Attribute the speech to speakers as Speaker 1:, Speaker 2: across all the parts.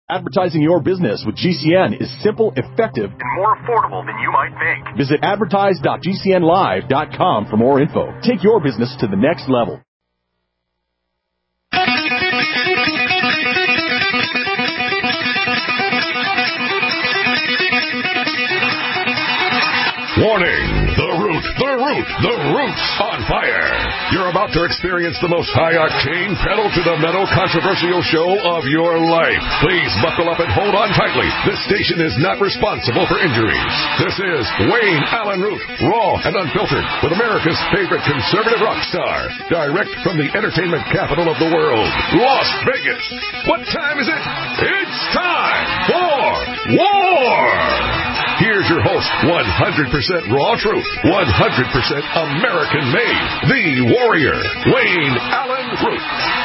Speaker 1: Advertising your business with GCN is simple, effective,
Speaker 2: and more affordable than you might think.
Speaker 1: Visit advertise.gcnlive.com for more info. Take your business to the next level.
Speaker 3: Warning! The Root's on fire! You're about to experience the most high-octane, pedal-to-the-metal controversial show of your life. Please buckle up and hold on tightly. This station is not responsible for injuries. This is Wayne Allen Root, raw and unfiltered, with America's favorite conservative rock star. Direct from the entertainment capital of the world, Las Vegas. What time is it? It's time for war! Here's your host, 100% raw truth, 100% American made, the warrior, Wayne Allen Root.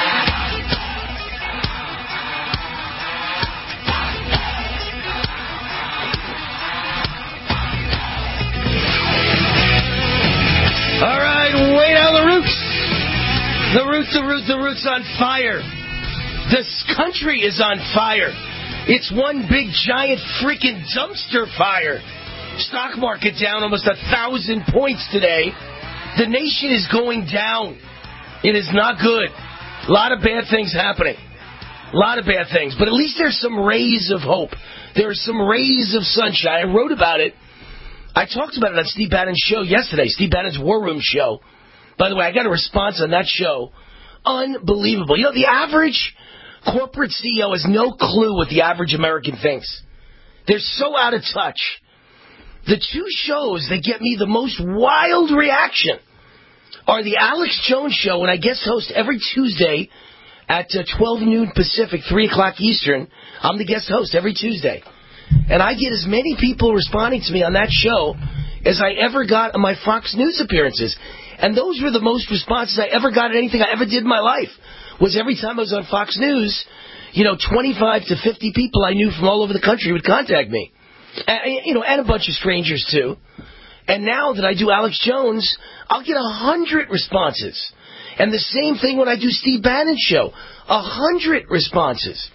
Speaker 4: All right, Wayne Allen Root. The Root's on fire. This country is on fire. It's one big, giant, freaking dumpster fire. Stock market down almost 1,000 points today. The nation is going down. It is not good. A lot of bad things happening. A lot of bad things. But at least there's some rays of hope. There are some rays of sunshine. I wrote about it. I talked about it on Steve Bannon's show yesterday, Steve Bannon's War Room show. By the way, I got a response on that show. Unbelievable. You know, the average corporate CEO has no clue what the average American thinks. They're so out of touch. The two shows that get me the most wild reaction are the Alex Jones show, when I guest host every Tuesday at 12 noon Pacific, 3 o'clock Eastern. I'm the guest host every Tuesday. And I get as many people responding to me on that show as I ever got on my Fox News appearances. And those were the most responses I ever got at anything I ever did in my life. Was every time I was on Fox News, 25 to 50 people I knew from all over the country would contact me. And a bunch of strangers, too. And now that I do Alex Jones, I'll get 100 responses. And the same thing when I do Steve Bannon's show. 100 responses.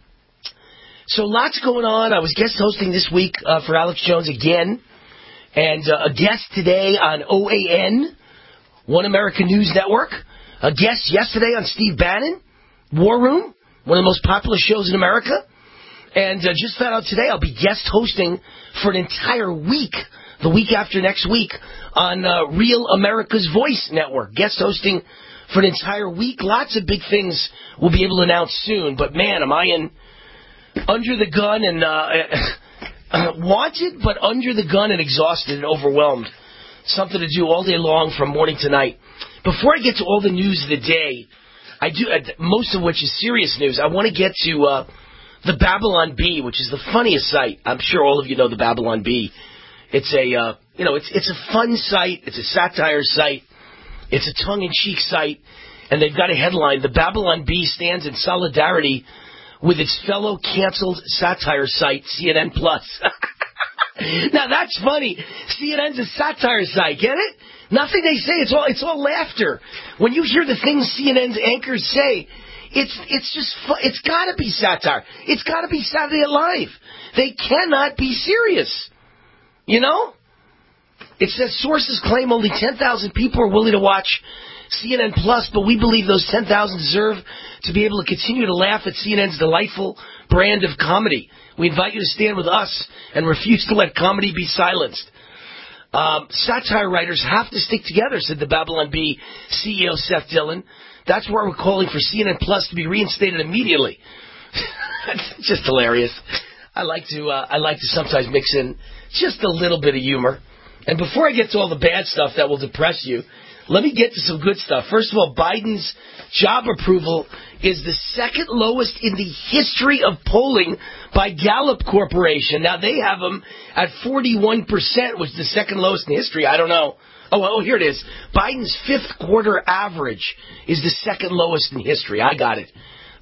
Speaker 4: So lots going on. I was guest hosting this week for Alex Jones again. And a guest today on OAN, One American News Network. A guest yesterday on Steve Bannon, War Room, one of the most popular shows in America. And just found out today I'll be guest hosting for an entire week, the week after next week, on Real America's Voice Network. Guest hosting for an entire week. Lots of big things we'll be able to announce soon. But, man, am I in under the gun and wanted, but under the gun and exhausted and overwhelmed. Something to do all day long from morning to night. Before I get to all the news of the day, most of which is serious news, I want to get to the Babylon Bee, which is the funniest site. I'm sure all of you know the Babylon Bee. It's a it's a fun site. It's a satire site. It's a tongue-in-cheek site, and they've got a headline: "The Babylon Bee stands in solidarity with its fellow canceled satire site, CNN Plus." Now that's funny. CNN's a satire site. Get it? Nothing they say. It's all laughter. When you hear the things CNN's anchors say, it's just it's got to be satire. It's got to be Saturday Night Live. They cannot be serious. You know? It says sources claim only 10,000 people are willing to watch CNN Plus, but we believe those 10,000 deserve to be able to continue to laugh at CNN's delightful brand of comedy. We invite you to stand with us and refuse to let comedy be silenced. Satire writers have to stick together, said the Babylon Bee CEO Seth Dillon. That's why we're calling for CNN Plus to be reinstated immediately. Just hilarious. I like to sometimes mix in just a little bit of humor. And before I get to all the bad stuff that will depress you, let me get to some good stuff. First of all, Biden's job approval is the second lowest in the history of polling by Gallup Corporation. Now, they have him at 41%, which is the second lowest in history. I don't know. Oh, here it is. Biden's fifth quarter average is the second lowest in history. I got it.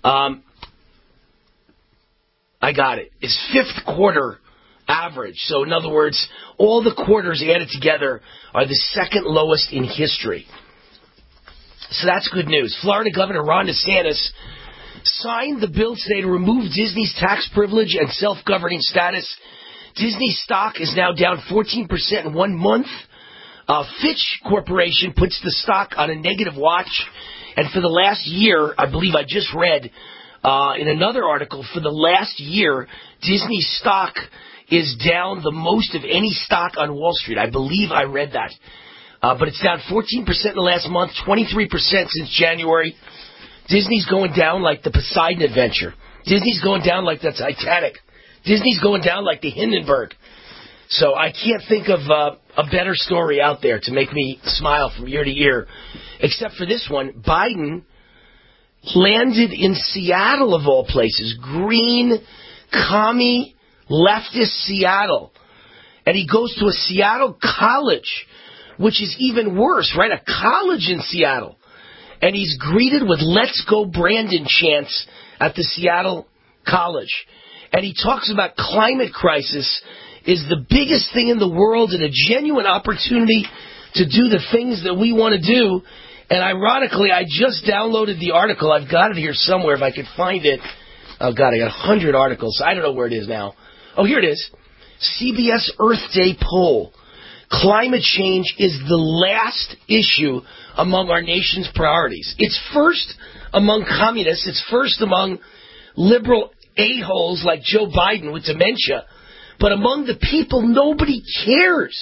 Speaker 4: It's fifth quarter average. So, in other words, all the quarters added together are the second lowest in history. So that's good news. Florida Governor Ron DeSantis signed the bill today to remove Disney's tax privilege and self-governing status. Disney stock is now down 14% in 1 month. Fitch Corporation puts the stock on a negative watch. And for the last year, I believe I just read in another article, for the last year, Disney stock is down the most of any stock on Wall Street. I believe I read that. But it's down 14% in the last month, 23% since January. Disney's going down like the Poseidon Adventure. Disney's going down like the Titanic. Disney's going down like the Hindenburg. So I can't think of a better story out there to make me smile from year to year, except for this one. Biden landed in Seattle, of all places. Green, commie, leftist Seattle. And he goes to a Seattle college, which is even worse, right? A college in Seattle. And he's greeted with "Let's Go Brandon" chants at the Seattle College. And he talks about climate crisis is the biggest thing in the world and a genuine opportunity to do the things that we want to do. And ironically, I just downloaded the article. I've got it here somewhere if I could find it. Oh, God, I got 100 articles. I don't know where it is now. Oh, here it is. CBS Earth Day poll. Climate change is the last issue among our nation's priorities. It's first among communists. It's first among liberal a-holes like Joe Biden with dementia. But among the people, nobody cares.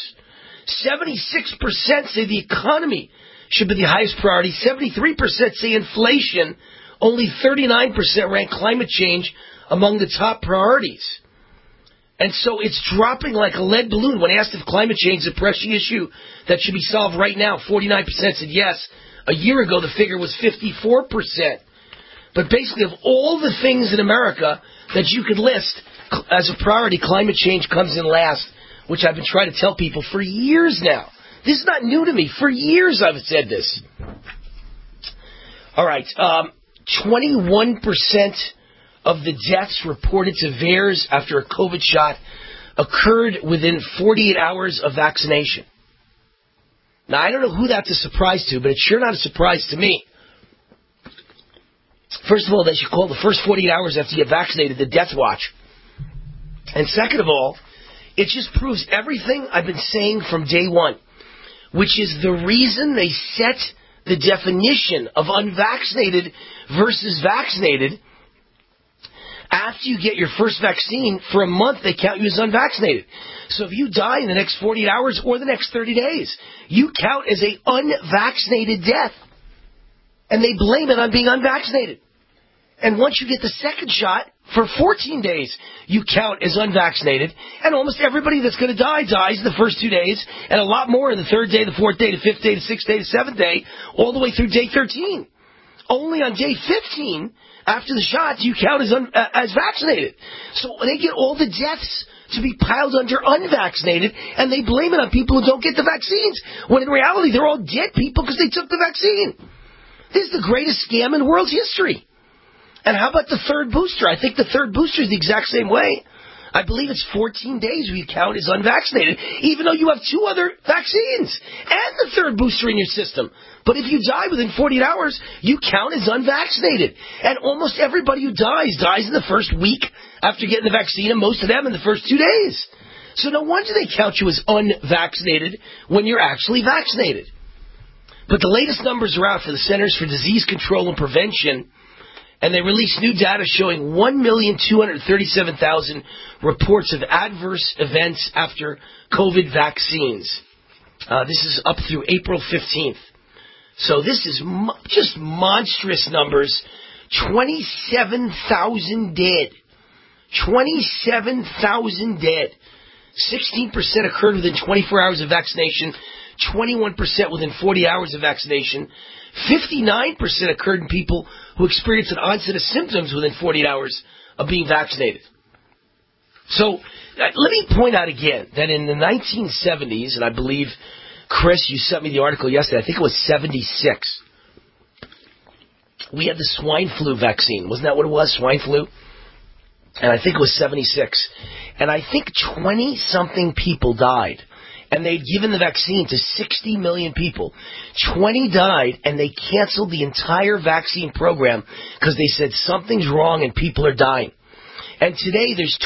Speaker 4: 76% say the economy should be the highest priority. 73% say inflation. Only 39% rank climate change among the top priorities. And so it's dropping like a lead balloon. When asked if climate change is a pressing issue that should be solved right now, 49% said yes. A year ago, the figure was 54%. But basically, of all the things in America that you could list as a priority, climate change comes in last, which I've been trying to tell people for years now. This is not new to me. For years I've said this. All right. 21% of the deaths reported to VAERS after a COVID shot occurred within 48 hours of vaccination. Now, I don't know who that's a surprise to, but it's sure not a surprise to me. First of all, they should call the first 48 hours after you get vaccinated the death watch. And second of all, it just proves everything I've been saying from day one, which is the reason they set the definition of unvaccinated versus vaccinated. After you get your first vaccine, for a month, they count you as unvaccinated. So if you die in the next 48 hours or the next 30 days, you count as an unvaccinated death. And they blame it on being unvaccinated. And once you get the second shot, for 14 days, you count as unvaccinated. And almost everybody that's going to die dies in the first 2 days, and a lot more in the third day, the fourth day, the fifth day, the sixth day, the seventh day, all the way through day 13. Only on day 15, after the shot, you count as vaccinated. So they get all the deaths to be piled under unvaccinated, and they blame it on people who don't get the vaccines, when in reality, they're all dead people because they took the vaccine. This is the greatest scam in world history. And how about the third booster? I think the third booster is the exact same way. I believe it's 14 days where you count as unvaccinated, even though you have 2 other vaccines and the third booster in your system. But if you die within 48 hours, you count as unvaccinated. And almost everybody who dies in the first week after getting the vaccine, and most of them in the first 2 days. So no wonder they count you as unvaccinated when you're actually vaccinated. But the latest numbers are out for the Centers for Disease Control and Prevention, and they released new data showing 1,237,000 reports of adverse events after COVID vaccines. This is up through April 15th. So this is just monstrous numbers. 27,000 dead. 27,000 dead. 16% occurred within 24 hours of vaccination. 21% within 40 hours of vaccination. 59% occurred in people who experienced an onset of symptoms within 48 hours of being vaccinated. So let me point out again that in the 1970s, and I believe, Chris, you sent me the article yesterday, I think it was 76, we had the swine flu vaccine. Wasn't that what it was, swine flu? And I think it was 76. And I think 20-something people died. and they'd given the vaccine to 60 million people. 20 died, and they canceled the entire vaccine program because they said something's wrong and people are dying. And today there's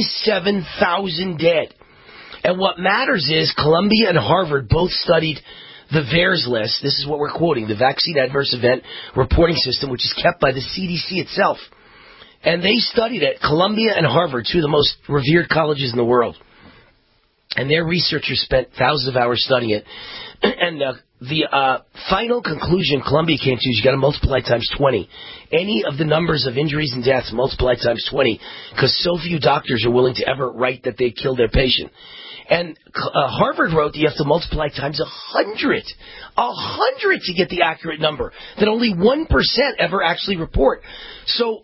Speaker 4: 27,000 dead. And what matters is Columbia and Harvard both studied the VAERS list. This is what we're quoting, the Vaccine Adverse Event Reporting System, which is kept by the CDC itself. And they studied it, Columbia and Harvard, two of the most revered colleges in the world. And their researchers spent thousands of hours studying it. And the final conclusion Columbia came to is you got to multiply times 20. Any of the numbers of injuries and deaths multiply times 20, because so few doctors are willing to ever write that they killed their patient. And Harvard wrote that you have to multiply times 100. 100 to get the accurate number that only 1% ever actually report. So,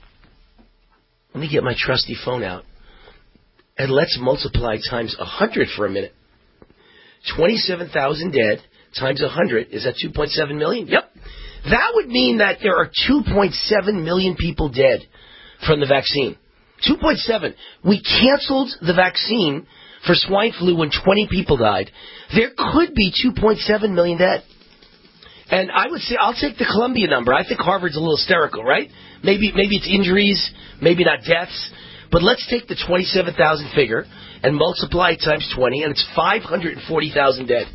Speaker 4: let me get my trusty phone out. And let's multiply times 100 for a minute. 27,000 dead times 100. Is that 2.7 million? Yep. That would mean that there are 2.7 million people dead from the vaccine. 2.7. We canceled the vaccine for swine flu when 20 people died. There could be 2.7 million dead. And I would say I'll take the Columbia number. I think Harvard's a little hysterical, right? Maybe it's injuries, maybe not deaths. But let's take the 27,000 figure and multiply it times 20, and it's 540,000 dead.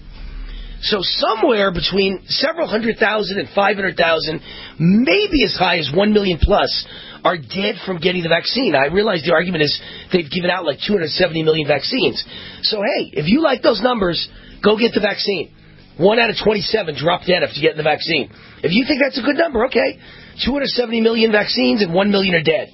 Speaker 4: So somewhere between several 100,000 and 500,000, maybe as high as 1 million plus, are dead from getting the vaccine. I realize the argument is they've given out like 270 million vaccines. So, hey, if you like those numbers, go get the vaccine. 1 out of 27 drop dead after getting the vaccine. If you think that's a good number, okay. 270 million vaccines and 1 million are dead.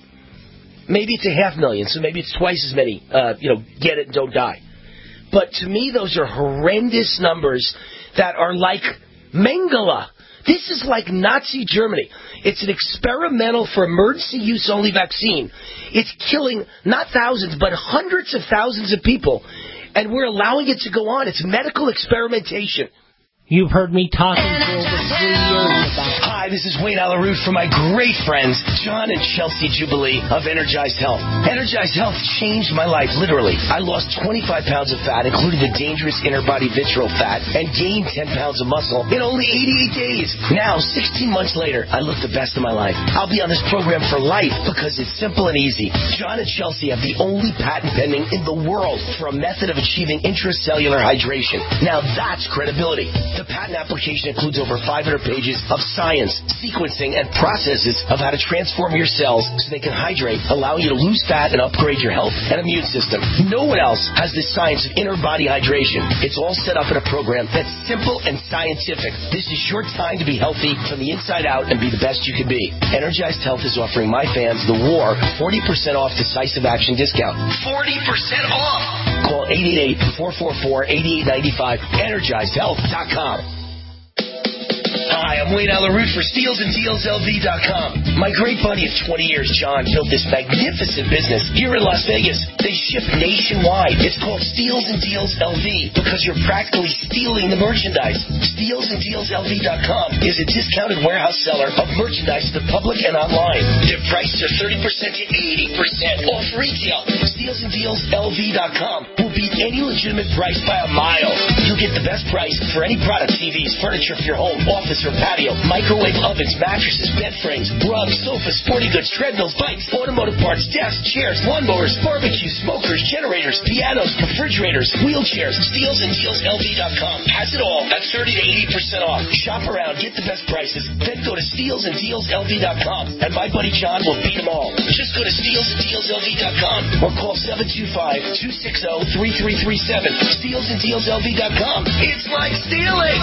Speaker 4: Maybe it's 500,000, so maybe it's twice as many, get it and don't die. But to me, those are horrendous numbers that are like Mengele. This is like Nazi Germany. It's an experimental for emergency use only vaccine. It's killing not thousands, but hundreds of thousands of people. And we're allowing it to go on. It's medical experimentation.
Speaker 5: You've heard me talking for over 3 years about...
Speaker 4: Hi, this is Wayne Alaroot for my great friends, John and Chelsea Jubilee of Energized Health. Energized Health changed my life, literally. I lost 25 pounds of fat, including the dangerous inner body visceral fat, and gained 10 pounds of muscle in only 88 days. Now, 16 months later, I look the best of my life. I'll be on this program for life because it's simple and easy. John and Chelsea have the only patent pending in the world for a method of achieving intracellular hydration. Now, that's credibility. The patent application includes over 500 pages of science, sequencing, and processes of how to transform your cells so they can hydrate, allowing you to lose fat and upgrade your health and immune system. No one else has this science of inner body hydration. It's all set up in a program that's simple and scientific. This is your time to be healthy from the inside out and be the best you can be. Energized Health is offering my fans, The War, 40% off decisive action discount. 40% off! Call 888-444-8895, EnergizedHealth.com. Hi, I'm Wayne Alaroot for SteelsAndDealsLV.com. My great buddy of 20 years, John, built this magnificent business here in Las Vegas. They ship nationwide. It's called Steals and Deals LV because you're practically stealing the merchandise. SteelsAndDealsLV.com is a discounted warehouse seller of merchandise to the public and online. Their prices are 30% to 80% off retail. SteelsAndDealsLV.com will beat any legitimate price by a mile. You'll get the best price for any product, TVs, furniture for your home, office, or patio, microwave ovens, mattresses, bed frames, rugs, sofas, sporting goods, treadmills, bikes, automotive parts, desks, chairs, lawnmowers, barbecue, smokers, generators, pianos, refrigerators, wheelchairs. SteelsAndDealsLV.com has it all at 30 to 80% off. Shop around, get the best prices, then go to SteelsAndDealsLV.com, and my buddy John will beat them all. Just go to SteelsAndDealsLV.com or call 725-260-3337. SteelsAndDealsLV.com. It's like stealing!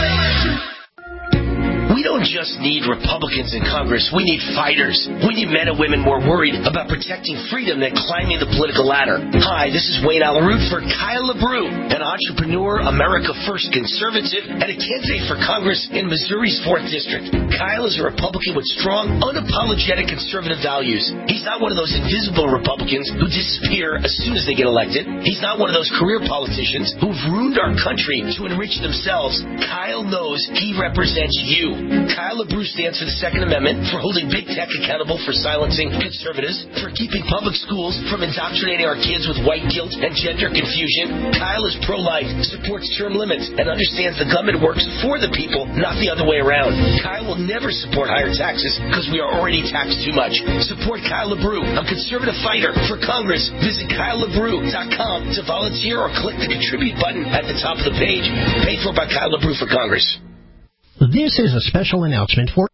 Speaker 4: We don't just need Republicans in Congress. We need fighters. We need men and women more worried about protecting freedom than climbing the political ladder. Hi, this is Wayne Alaroot for Kyle LaBrue, an entrepreneur, America First conservative, and a candidate for Congress in Missouri's 4th District. Kyle is a Republican with strong, unapologetic conservative values. He's not one of those invisible Republicans who disappear as soon as they get elected. He's not one of those career politicians who've ruined our country to enrich themselves. Kyle knows he represents you. Kyle LaBrue stands for the Second Amendment, for holding big tech accountable for silencing conservatives, for keeping public schools from indoctrinating our kids with white guilt and gender confusion. Kyle is pro-life, supports term limits, and understands the government works for the people, not the other way around. Kyle will never support higher taxes because we are already taxed too much. Support Kyle LaBrue, a conservative fighter for Congress. Visit KyleLaBrue.com to volunteer or click the contribute button at the top of the page. Paid for by Kyle LaBrue for Congress.
Speaker 5: This is a special announcement for...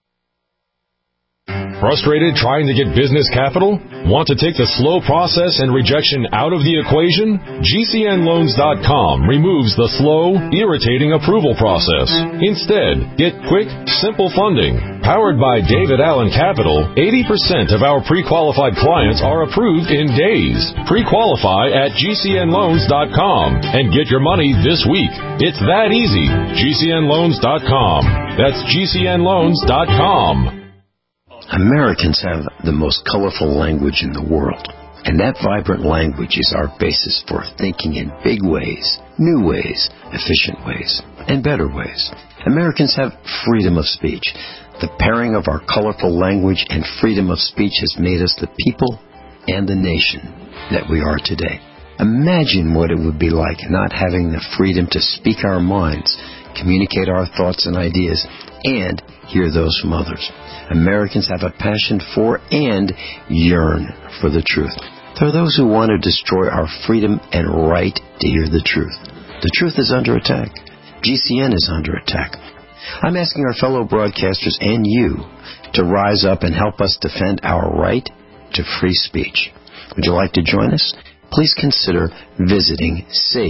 Speaker 1: Frustrated trying to get business capital? Want to take the slow process and rejection out of the equation? GCNLoans.com removes the slow, irritating approval process. Instead, get quick, simple funding. Powered by David Allen Capital, 80% of our pre-qualified clients are approved in days. Pre-qualify at GCNLoans.com and get your money this week. It's that easy. GCNLoans.com. That's GCNLoans.com.
Speaker 6: Americans have the most colorful language in the world, and that vibrant language is our basis for thinking in big ways, new ways, efficient ways, and better ways. Americans have freedom of speech. The pairing of our colorful language and freedom of speech has made us the people and the nation that we are today. Imagine what it would be like not having the freedom to speak our minds, communicate our thoughts and ideas, and hear those from others. Americans have a passion for and yearn for the truth. There are those who want to destroy our freedom and right to hear the truth. The truth is under attack. GCN is under attack. I'm asking our fellow broadcasters and you to rise up and help us defend our right to free speech. Would you like to join us? Please consider visiting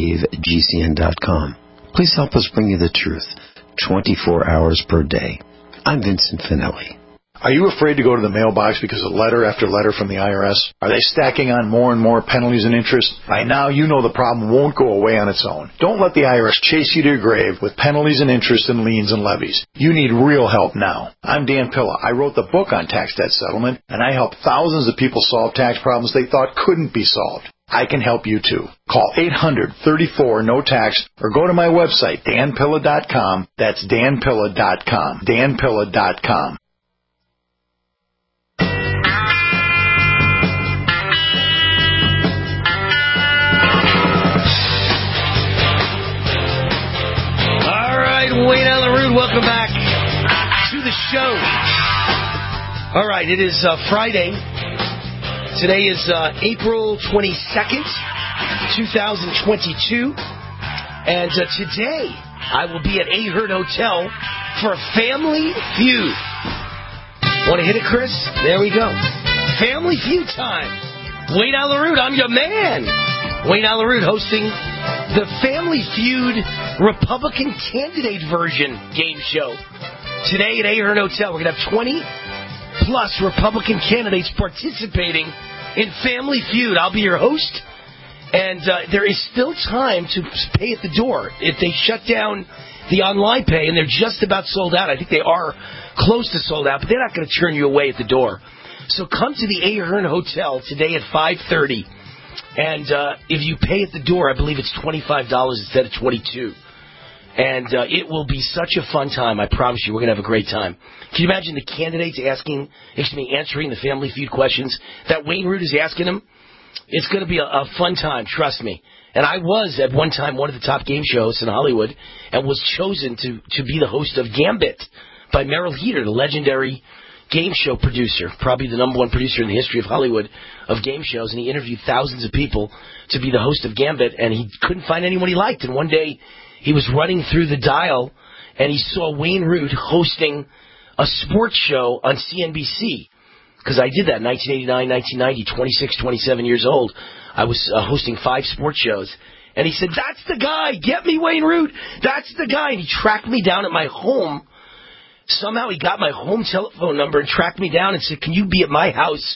Speaker 6: SaveGCN.com. Please help us bring you the truth 24 hours per day. I'm Vincent Finelli.
Speaker 7: Are you afraid to go to the mailbox because of letter after letter from the IRS? Are they stacking on more and more penalties and interest? By now, you know the problem won't go away on its own. Don't let the IRS chase you to your grave with penalties and interest and liens and levies. You need real help now. I'm Dan Pilla. I wrote the book on tax debt settlement, and I help thousands of people solve tax problems they thought couldn't be solved. I can help you too. Call 800-34-NO-TAX or go to my website, danpilla.com. That's danpilla.com. danpilla.com.
Speaker 4: Wayne Allen Root, welcome back to the show. All right, it is Friday. Today is April 22nd, 2022. And today I will be at Ahern Hotel for Family Feud. Want to hit it, Chris? There we go. Family Feud time. Wayne Allen Root, I'm your man. Wayne Allen Root hosting the Family Feud Republican candidate version game show. Today at Ahern Hotel, we're going to have 20-plus Republican candidates participating in Family Feud. I'll be your host, and there is still time to pay at the door. If they shut down the online pay, and they're just about sold out, I think they are close to sold out, but they're not going to turn you away at the door. So come to the Ahern Hotel today at 5:30. And if you pay at the door, I believe it's $25 instead of $22. And it will be such a fun time. I promise you, we're going to have a great time. Can you imagine the candidates answering the Family Feud questions that Wayne Root is asking them? It's going to be a fun time, trust me. And I was, at one time, one of the top game shows in Hollywood and was chosen to be the host of Gambit by Merrill Heater, the legendary game show producer, probably the number one producer in the history of Hollywood of game shows, and he interviewed thousands of people to be the host of Gambit, and he couldn't find anyone he liked. And one day, he was running through the dial, and he saw Wayne Root hosting a sports show on CNBC, because I did that in 1989, 1990, 26, 27 years old. I was hosting 5 sports shows, and he said, "That's the guy, get me Wayne Root, that's the guy," and he tracked me down at my home. Somehow he got my home telephone number and tracked me down and said, "Can you be at my house,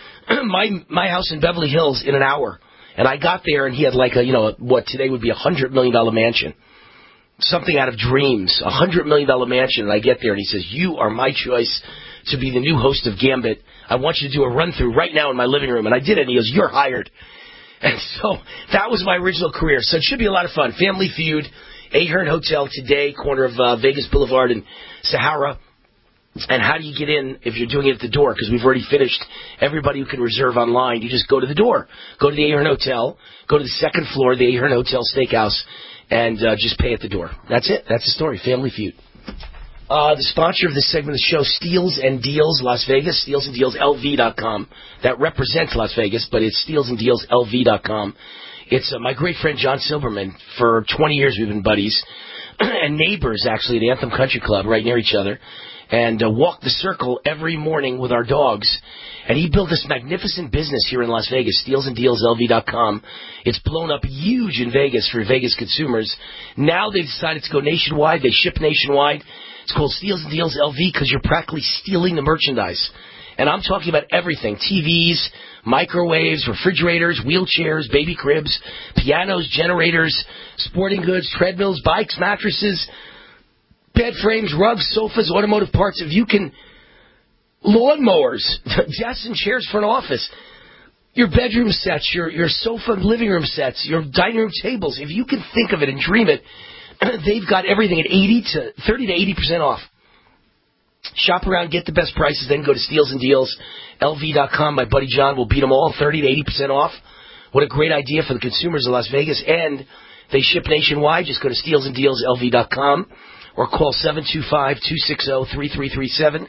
Speaker 4: my house in Beverly Hills in an hour?" And I got there, and he had like what today would be $100 million mansion. Something out of dreams, $100 million mansion. And I get there, and he says, "You are my choice to be the new host of Gambit. I want you to do a run-through right now in my living room." And I did it, and he goes, "You're hired." And so that was my original career. So it should be a lot of fun. Family Feud. Ahern Hotel today, corner of Vegas Boulevard and Sahara. And how do you get in if you're doing it at the door? Because we've already finished. Everybody who can reserve online, you just go to the door. Go to the Ahern Hotel. Go to the second floor of the Ahern Hotel Steakhouse. And just pay at the door. That's it. That's the story. Family Feud. The sponsor of this segment of the show, Steals and Deals Las Vegas. StealsandDealsLV.com. That represents Las Vegas, but it's StealsandDealsLV.com. It's my great friend John Silberman. For 20 years we've been buddies. And neighbors, actually, at the Anthem Country Club right near each other. And walk the circle every morning with our dogs. And he built this magnificent business here in Las Vegas, StealsandDealsLV.com. It's blown up huge in Vegas for Vegas consumers. Now they've decided to go nationwide. They ship nationwide. It's called Steals and Deals LV because you're practically stealing the merchandise. And I'm talking about everything. TVs, microwaves, refrigerators, wheelchairs, baby cribs, pianos, generators, sporting goods, treadmills, bikes, mattresses, bed frames, rugs, sofas, automotive parts. If you can... Lawnmowers, desks and chairs for an office, your bedroom sets, your sofa and living room sets, your dining room tables. If you can think of it and dream it, they've got everything at 30 to 80% off. Shop around, get the best prices, then go to StealsandDealsLV.com. My buddy John will beat them all, 30 to 80% off. What a great idea for the consumers of Las Vegas. And they ship nationwide. Just go to StealsandDealsLV.com. Or call 725-260-3337,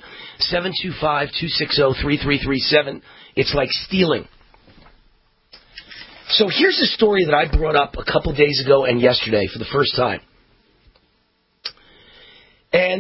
Speaker 4: 725-260-3337. It's like stealing. So here's a story that I brought up a couple days ago and yesterday for the first time. And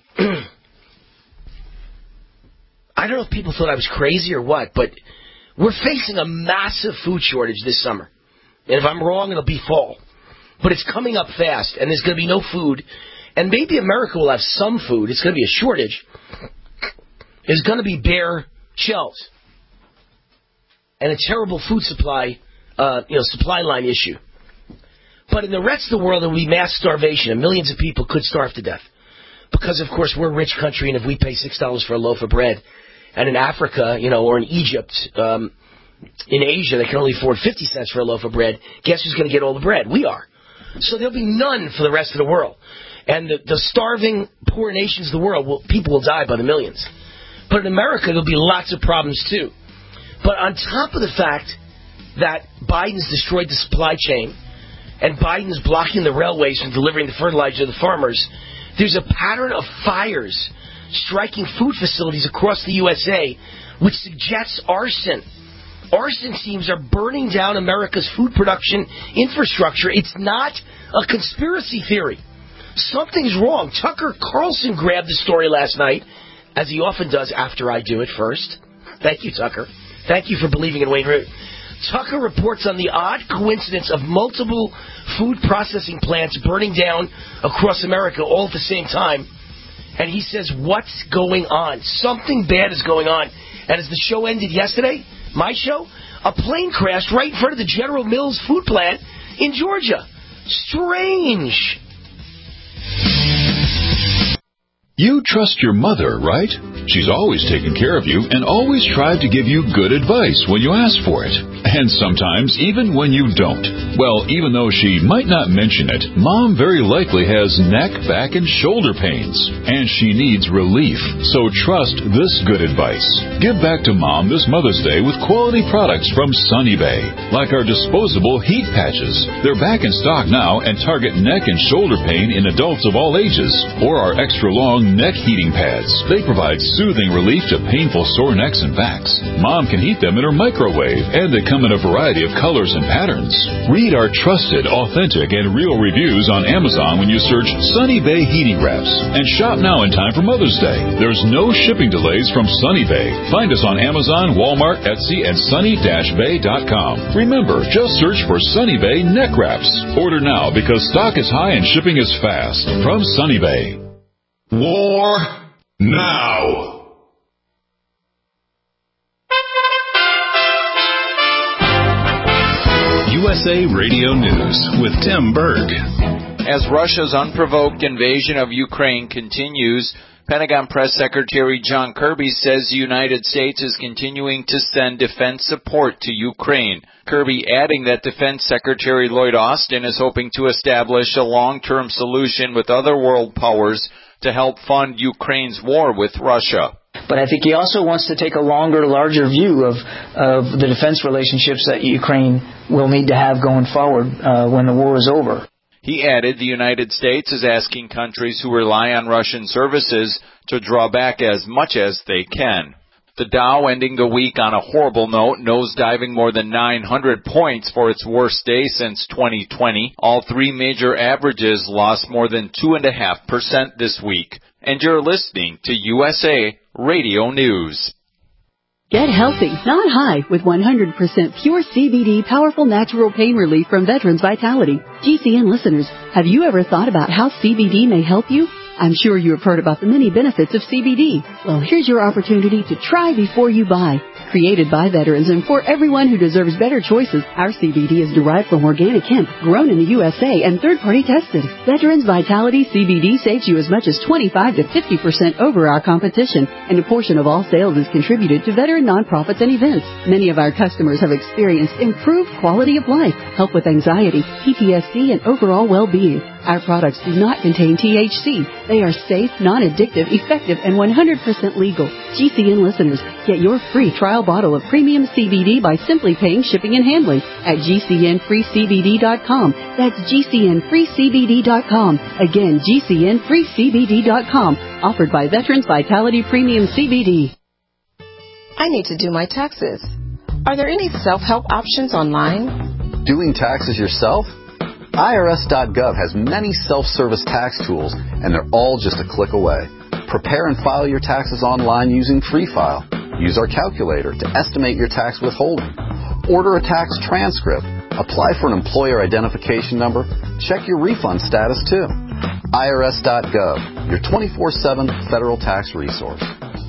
Speaker 4: I don't know if people thought I was crazy or what, but we're facing a massive food shortage this summer. And if I'm wrong, it'll be fall. But it's coming up fast, and there's going to be no food. And maybe America will have some food. It's going to be a shortage. There's going to be bare shelves. And a terrible food supply line issue. But in the rest of the world, there will be mass starvation, and millions of people could starve to death. Because, of course, we're a rich country, and if we pay $6 for a loaf of bread, and in Africa, or in Egypt, in Asia, they can only afford 50 cents for a loaf of bread, guess who's going to get all the bread? We are. So there'll be none for the rest of the world. And the starving, poor nations of the world, people will die by the millions. But in America, there'll be lots of problems, too. But on top of the fact that Biden's destroyed the supply chain, and Biden's blocking the railways from delivering the fertilizer to the farmers, there's a pattern of fires striking food facilities across the USA, which suggests arson. Arson teams are burning down America's food production infrastructure. It's not a conspiracy theory. Something's wrong. Tucker Carlson grabbed the story last night, as he often does after I do it first. Thank you, Tucker. Thank you for believing in Wayne Root. Tucker reports on the odd coincidence of multiple food processing plants burning down across America all at the same time. And he says, what's going on? Something bad is going on. And as the show ended yesterday, my show, a plane crashed right in front of the General Mills food plant in Georgia. Strange.
Speaker 8: You trust your mother, right? She's always taken care of you and always tried to give you good advice when you ask for it. And sometimes even when you don't. Well, even though she might not mention it, Mom very likely has neck, back, and shoulder pains. And she needs relief. So trust this good advice. Give back to Mom this Mother's Day with quality products from Sunny Bay. Like our disposable heat patches. They're back in stock now and target neck and shoulder pain in adults of all ages. Or our extra long neck heating pads. They provide soothing relief to painful sore necks and backs. Mom can heat them in her microwave, and they come in a variety of colors and patterns. Read our trusted, authentic, and real reviews on Amazon when you search Sunny Bay Heating Wraps. And shop now in time for Mother's Day. There's no shipping delays from Sunny Bay. Find us on Amazon, Walmart, Etsy, and sunny-bay.com. Remember, just search for Sunny Bay Neck Wraps. Order now because stock is high and shipping is fast. From Sunny Bay.
Speaker 3: War now.
Speaker 8: USA Radio News with Tim Berg.
Speaker 9: As Russia's unprovoked invasion of Ukraine continues, Pentagon Press Secretary John Kirby says the United States is continuing to send defense support to Ukraine. Kirby adding that Defense Secretary Lloyd Austin is hoping to establish a long-term solution with other world powers to help fund Ukraine's war with Russia.
Speaker 10: But I think he also wants to take a longer, larger view of the defense relationships that Ukraine will need to have going forward when the war is over.
Speaker 9: He added the United States is asking countries who rely on Russian services to draw back as much as they can. The Dow ending the week on a horrible note, nosediving more than 900 points for its worst day since 2020. All three major averages lost more than 2.5% this week. And you're listening to USA Radio News.
Speaker 11: Get healthy, not high, with 100% pure CBD powerful natural pain relief from Veterans Vitality. GCN listeners, have you ever thought about how CBD may help you? I'm sure you have heard about the many benefits of CBD. Well, here's your opportunity to try before you buy. Created by veterans and for everyone who deserves better choices, our CBD is derived from organic hemp, grown in the USA, and third-party tested. Veterans Vitality CBD saves you as much as 25 to 50% over our competition, and a portion of all sales is contributed to veteran nonprofits and events. Many of our customers have experienced improved quality of life, help with anxiety, PTSD, and overall well-being. Our products do not contain THC. They are safe, non-addictive, effective, and 100% legal. GCN listeners, get your free trial bottle of premium CBD by simply paying shipping and handling at GCNFreeCBD.com. That's GCNFreeCBD.com. Again, GCNFreeCBD.com. Offered by Veterans Vitality Premium CBD.
Speaker 12: I need to do my taxes. Are there any self-help options online?
Speaker 13: Doing taxes yourself? IRS.gov has many self-service tax tools, and they're all just a click away. Prepare and file your taxes online using Free File. Use our calculator to estimate your tax withholding. Order a tax transcript. Apply for an employer identification number. Check your refund status, too. IRS.gov, your 24/7 federal tax resource.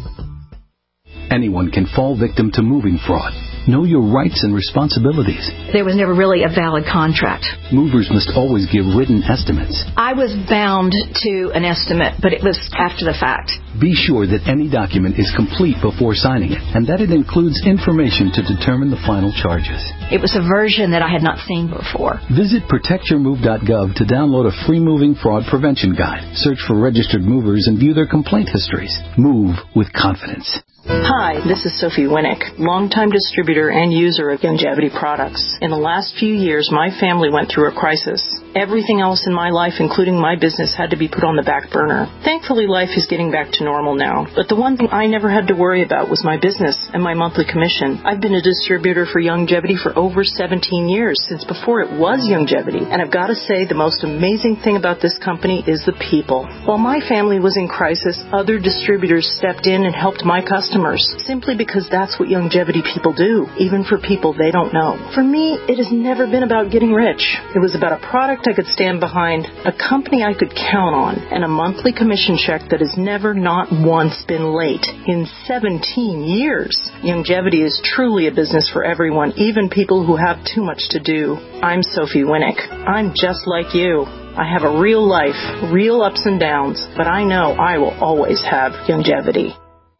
Speaker 14: Anyone can fall victim to moving fraud. Know your rights and responsibilities.
Speaker 15: There was never really a valid contract.
Speaker 14: Movers must always give written estimates.
Speaker 15: I was bound to an estimate, but it was after the fact.
Speaker 14: Be sure that any document is complete before signing it, and that it includes information to determine the final charges.
Speaker 15: It was a version that I had not seen before.
Speaker 14: Visit protectyourmove.gov to download a free moving fraud prevention guide. Search for registered movers and view their complaint histories. Move with confidence.
Speaker 16: Hi, this is Sophie Winnick, longtime distributor and user of Youngevity products. In the last few years, my family went through a crisis. Everything else in my life, including my business, had to be put on the back burner. Thankfully, life is getting back to normal now. But the one thing I never had to worry about was my business and my monthly commission. I've been a distributor for Youngevity for over 17 years, since before it was Youngevity. And I've got to say, the most amazing thing about this company is the people. While my family was in crisis, other distributors stepped in and helped my customers, simply because that's what Youngevity people do, even for people they don't know. For me, it has never been about getting rich. It was about a product I could stand behind, a company I could count on, and a monthly commission check that has never, not once, been late in 17 years. Youngevity is truly a business for everyone, even people who have too much to do. I'm Sophie Winnick. I'm just like you. I have a real life, real ups and downs, but I know I will always have Youngevity.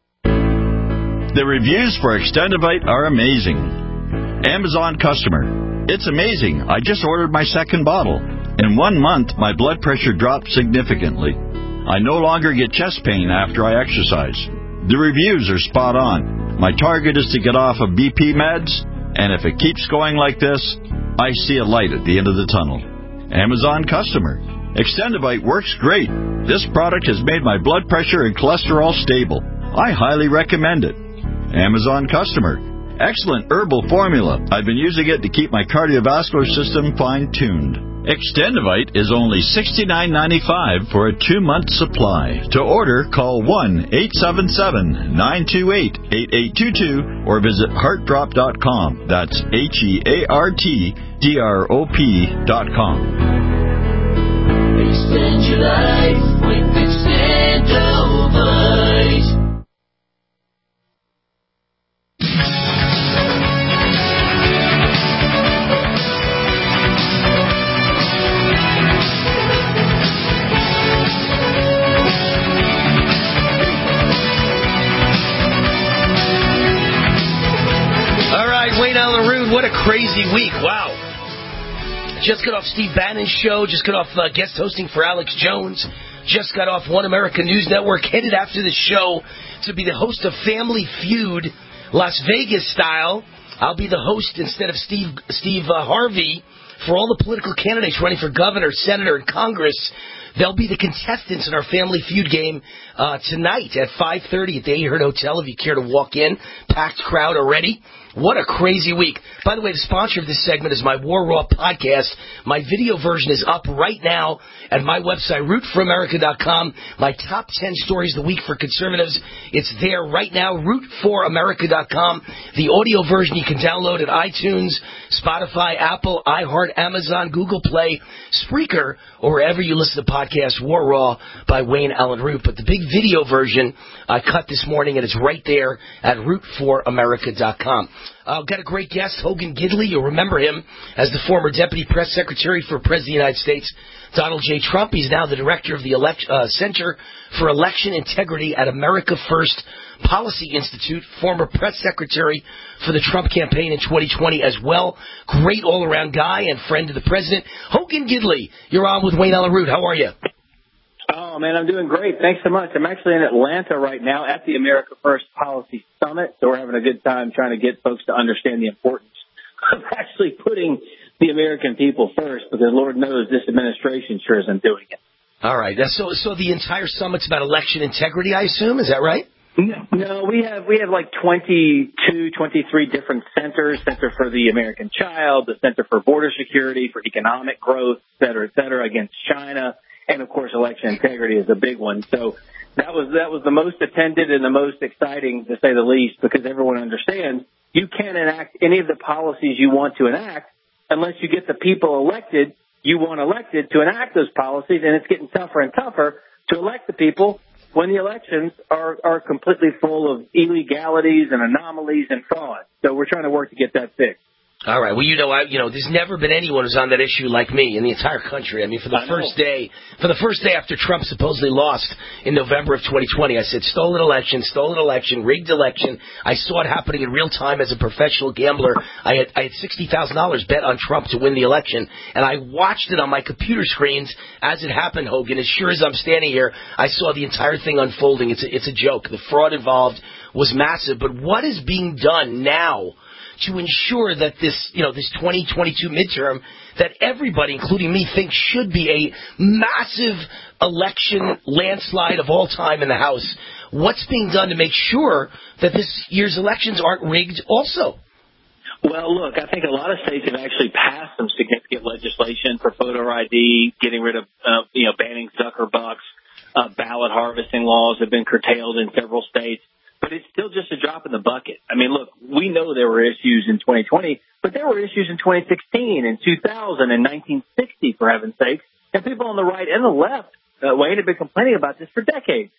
Speaker 17: The reviews for Extendivite are amazing. Amazon customer. It's amazing. I just ordered my second bottle. In 1 month, my blood pressure dropped significantly. I no longer get chest pain after I exercise. The reviews are spot on. My target is to get off of BP meds, and if it keeps going like this, I see a light at the end of the tunnel. Amazon customer. Extendivite works great. This product has made my blood pressure and cholesterol stable. I highly recommend it. Amazon customer. Excellent herbal formula. I've been using it to keep my cardiovascular system fine-tuned. Extendivite is only $69.95 for a 2-month supply. To order, call 1-877-928-8822 or visit heartdrop.com. That's HEARTDROP.com.
Speaker 18: Extend your life with Extendivite.
Speaker 4: crazy week. Wow. Just got off Steve Bannon's show. Just got off guest hosting for Alex Jones. Just got off One America News Network. Headed after the show to be the host of Family Feud, Las Vegas style. I'll be the host instead of Steve Harvey for all the political candidates running for governor, senator, and Congress. They'll be the contestants in our Family Feud game tonight at 5:30 at the Ahern Hotel if you care to walk in. Packed crowd already. What a crazy week. By the way, the sponsor of this segment is my War Raw podcast. My video version is up right now at my website, rootforamerica.com. My top 10 stories of the week for conservatives. It's there right now, rootforamerica.com. The audio version you can download at iTunes, Spotify, Apple, iHeart, Amazon, Google Play, Spreaker, or wherever you listen to podcasts, War Raw by Wayne Allen Root. But the big video version I cut this morning, and it's right there at rootforamerica.com. Got a great guest, Hogan Gidley. You'll remember him as the former Deputy Press Secretary for President of the United States, Donald J. Trump. He's now the director of the Center for Election Integrity at America First Policy Institute, former press secretary for the Trump campaign in 2020 as well. Great all-around guy and friend of the president. Hogan Gidley, you're on with Wayne Allen Root. How are you?
Speaker 19: Oh, man, I'm doing great. Thanks so much. I'm actually in Atlanta right now at the America First Policy Summit, so we're having a good time trying to get folks to understand the importance of actually putting the American people first, because Lord knows this administration sure isn't doing it.
Speaker 4: All right. So the entire summit's about election integrity, I assume? Is that right?
Speaker 19: No, we have like 22, 23 different centers. Center for the American Child, the Center for Border Security, for Economic Growth, et cetera, against China. And, of course, election integrity is a big one. So that was the most attended and the most exciting, to say the least, because everyone understands you can't enact any of the policies you want to enact unless you get the people elected you want elected to enact those policies, and it's getting tougher and tougher to elect the people when the elections are completely full of illegalities and anomalies and fraud. So we're trying to work to get that fixed.
Speaker 4: All right. Well, there's never been anyone who's on that issue like me in the entire country. I mean, for the first day after Trump supposedly lost in November of 2020, I said, stolen election, rigged election. I saw it happening in real time as a professional gambler. I had $60,000 bet on Trump to win the election, and I watched it on my computer screens as it happened, Hogan. As sure as I'm standing here, I saw the entire thing unfolding. It's a joke. The fraud involved was massive. But what is being done now to ensure that this 2022 midterm that everybody, including me, thinks should be a massive election landslide of all time in the House? What's being done to make sure that this year's elections aren't rigged also?
Speaker 19: Well, look, I think a lot of states have actually passed some significant legislation for voter ID, getting rid of, banning Zuckerbucks. Ballot harvesting laws have been curtailed in several states. But it's still just a drop in the bucket. I mean, look, we know there were issues in 2020, but there were issues in 2016 and 2000 and 1960, for heaven's sake. And people on the right and the left, Wayne, have been complaining about this for decades.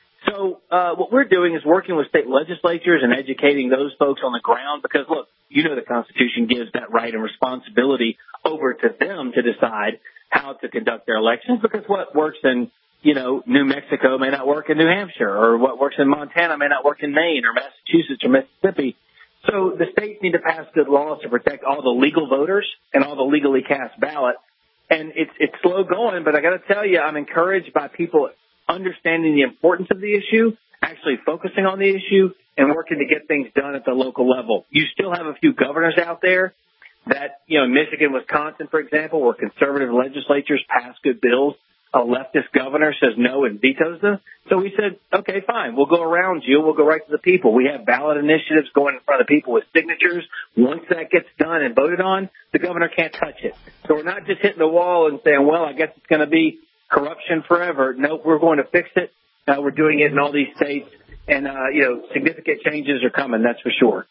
Speaker 19: So what we're doing is working with state legislatures and educating those folks on the ground because, look, the Constitution gives that right and responsibility over to them to decide how to conduct their elections, because what works in New Mexico may not work in New Hampshire, or what works in Montana may not work in Maine or Massachusetts or Mississippi. So the states need to pass good laws to protect all the legal voters and all the legally cast ballots. And it's slow going, but I got to tell you, I'm encouraged by people understanding the importance of the issue, actually focusing on the issue, and working to get things done at the local level. You still have a few governors out there that, in Michigan, Wisconsin, for example, where conservative legislatures pass good bills. A leftist governor says no and vetoes them. So we said, okay, fine. We'll go around you. We'll go right to the people. We have ballot initiatives going in front of people with signatures. Once that gets done and voted on, the governor can't touch it. So we're not just hitting the wall and saying, well, I guess it's going to be corruption forever. No, we're going to fix it. We're doing it in all these states. And, significant changes are coming. That's for sure.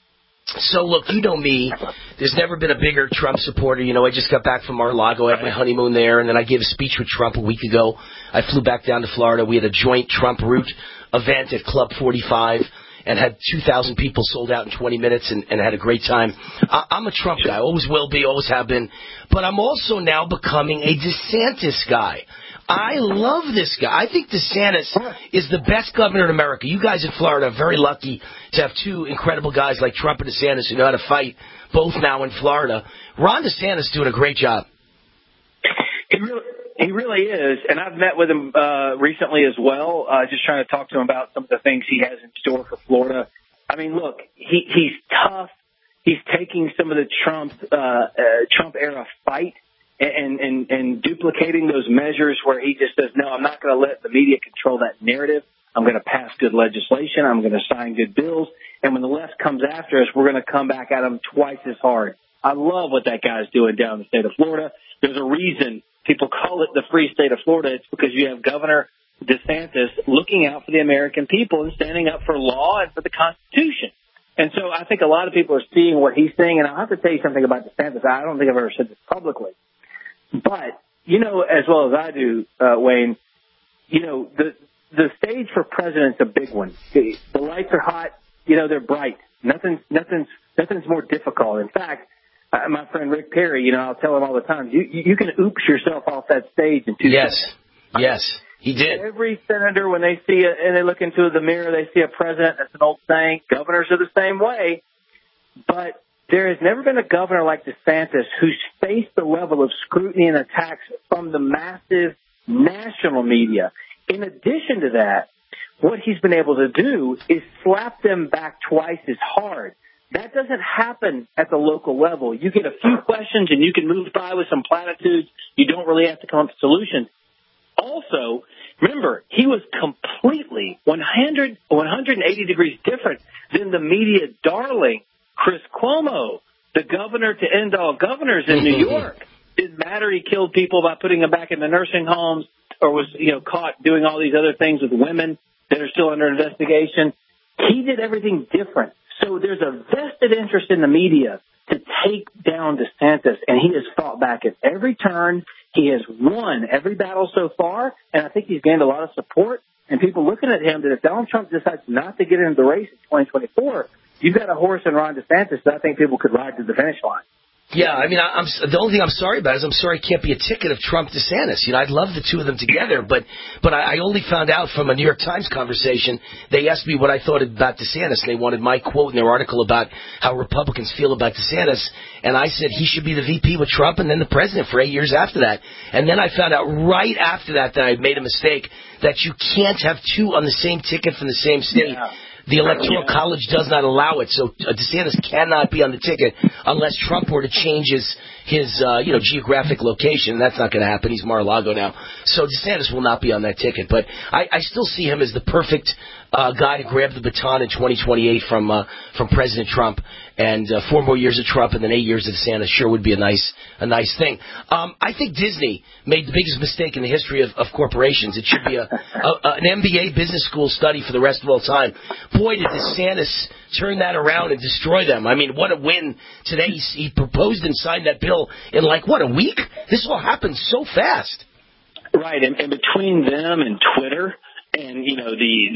Speaker 4: So, look, you know me. There's never been a bigger Trump supporter. I just got back from Mar-a-Lago. I had my honeymoon there, and then I gave a speech with Trump a week ago. I flew back down to Florida. We had a joint Trump-Root event at Club 45 and had 2,000 people sold out in 20 minutes and had a great time. I'm a Trump guy. Always will be, always have been. But I'm also now becoming a DeSantis guy. I love this guy. I think DeSantis is the best governor in America. You guys in Florida are very lucky to have two incredible guys like Trump and DeSantis who know how to fight, both now in Florida. Ron DeSantis doing a great job.
Speaker 19: He really is, and I've met with him recently as well, just trying to talk to him about some of the things he has in store for Florida. I mean, look, he's tough. He's taking some of the Trump-era fight and duplicating those measures where he just says, no, I'm not going to let the media control that narrative. I'm going to pass good legislation. I'm going to sign good bills. And when the left comes after us, we're going to come back at them twice as hard. I love what that guy's doing down in the state of Florida. There's a reason people call it the free state of Florida. It's because you have Governor DeSantis looking out for the American people and standing up for law and for the Constitution. And so I think a lot of people are seeing what he's saying. And I'll have to tell you something about DeSantis. I don't think I've ever said this publicly. But, you know, as well as I do, Wayne, you know, the stage for president's a big one. The lights are hot. You know, they're bright. Nothing's more difficult. In fact, my friend Rick Perry, you know, I'll tell him all the time, you can oops yourself off that stage in 2 seconds.
Speaker 4: Yes, he did.
Speaker 19: Every senator, when they see it and they look into the mirror, they see a president. That's an old saying. Governors are the same way. But there has never been a governor like DeSantis who's faced the level of scrutiny and attacks from the massive national media. In addition to that, what he's been able to do is slap them back twice as hard. That doesn't happen at the local level. You get a few questions and you can move by with some platitudes. You don't really have to come up with solutions. Also, remember, he was completely 180 degrees different than the media darling Chris Cuomo, the governor to end all governors in New York. Didn't matter. He killed people by putting them back in the nursing homes or was, you know, caught doing all these other things with women that are still under investigation. He did everything different. So there's a vested interest in the media to take down DeSantis, and he has fought back at every turn. He has won every battle so far, and I think he's gained a lot of support. And people looking at him that if Donald Trump decides not to get into the race in 2024, you've got a horse in Ron DeSantis that I think people could ride to the finish line.
Speaker 4: Yeah, I mean, the only thing I'm sorry about is I'm sorry it can't be a ticket of Trump DeSantis. You know, I'd love the two of them together, but I only found out from a New York Times conversation. They asked me what I thought about DeSantis, and they wanted my quote in their article about how Republicans feel about DeSantis, and I said he should be the VP with Trump and then the president for 8 years after that. And then I found out right after that I made a mistake, that you can't have two on the same ticket from the same state. Yeah. The Electoral College does not allow it, so DeSantis cannot be on the ticket unless Trump were to change his geographic location. That's not going to happen. He's Mar-a-Lago now. So DeSantis will not be on that ticket. But I still see him as the perfect guy to grab the baton in 2028 from President Trump. And 4 more years of Trump and then 8 years of DeSantis sure would be a nice thing. I think Disney made the biggest mistake in the history of corporations. It should be an MBA business school study for the rest of all time. Boy, did DeSantis turn that around and destroy them. I mean, what a win today. He proposed and signed that bill in a week? This all happened so fast.
Speaker 19: Right, and between them and Twitter and, you know,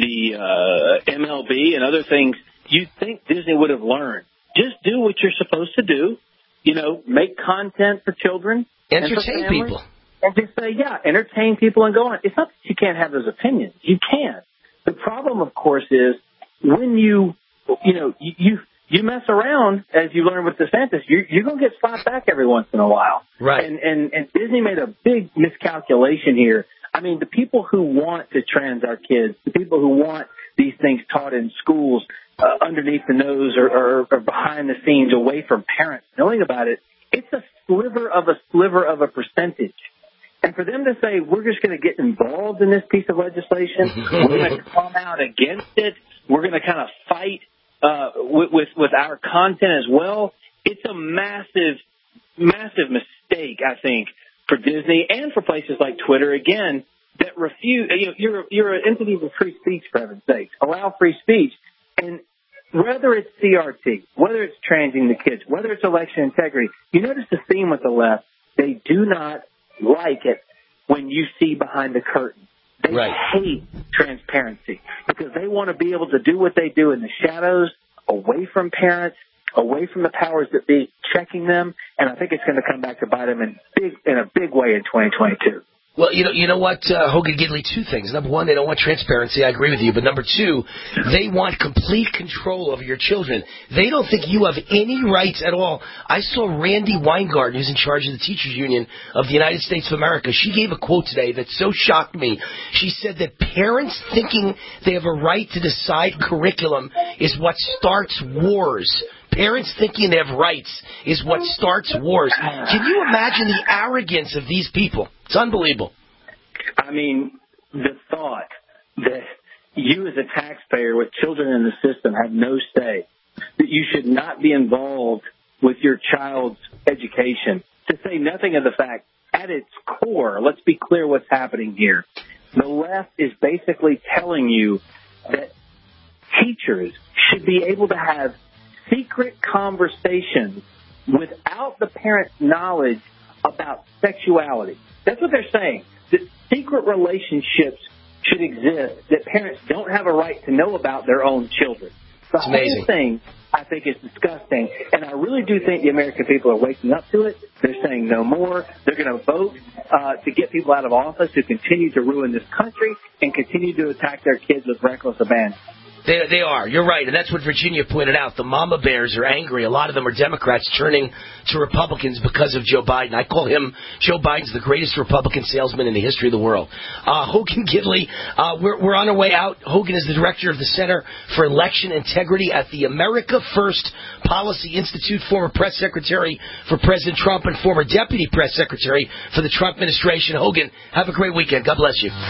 Speaker 19: the MLB and other things, you'd think Disney would have learned. Just do what you're supposed to do. You know, make content for children.
Speaker 4: Entertain people.
Speaker 19: And just say, entertain people and go on. It's not that you can't have those opinions. You can. The problem, of course, is when you mess around, as you learn with DeSantis, you're going to get slapped back every once in a while.
Speaker 4: Right.
Speaker 19: And Disney made a big miscalculation here. I mean, the people who want to trans our kids, the people who want these things taught in schools, underneath the nose or behind the scenes, away from parents knowing about it, it's a sliver of a percentage. And for them to say, we're just going to get involved in this piece of legislation, we're going to come out against it, we're going to kind of fight with our content as well, it's a massive mistake, I think, for Disney and for places like Twitter, again, that refuse. You're an entity with free speech, for heaven's sake. Allow free speech. And whether it's CRT, whether it's transing the kids, whether it's election integrity, you notice the theme with the left. They do not like it when you see behind the curtain. They hate transparency because they want to be able to do what they do in the shadows, away from parents, away from the powers that be checking them. And I think it's going to come back to bite them in a big way in 2022.
Speaker 4: Well, you know what, Hogan Gidley, two things. Number one, they don't want transparency. I agree with you. But number two, they want complete control over your children. They don't think you have any rights at all. I saw Randy Weingarten, who's in charge of the Teachers Union of the United States of America. She gave a quote today that so shocked me. She said that parents thinking they have a right to decide curriculum is what starts wars. Parents thinking they have rights is what starts wars. Can you imagine the arrogance of these people? It's unbelievable.
Speaker 19: I mean, the thought that you as a taxpayer with children in the system have no say, that you should not be involved with your child's education, to say nothing of the fact, at its core, let's be clear what's happening here. The left is basically telling you that teachers should be able to have secret conversations without the parent's knowledge about sexuality. That's what they're saying, that secret relationships should exist that parents don't have a right to know about their own children. The whole thing, I think, is disgusting, and I really do think the American people are waking up to it. They're saying no more. They're going to vote to get people out of office who continue to ruin this country and continue to attack their kids with reckless abandon.
Speaker 4: They are. You're right. And that's what Virginia pointed out. The mama bears are angry. A lot of them are Democrats turning to Republicans because of Joe Biden. I call him, Joe Biden's the greatest Republican salesman in the history of the world. Hogan Gidley, we're on our way out. Hogan is the director of the Center for Election Integrity at the America First Policy Institute, former press secretary for President Trump and former deputy press secretary for the Trump administration. Hogan, have a great weekend. God bless you.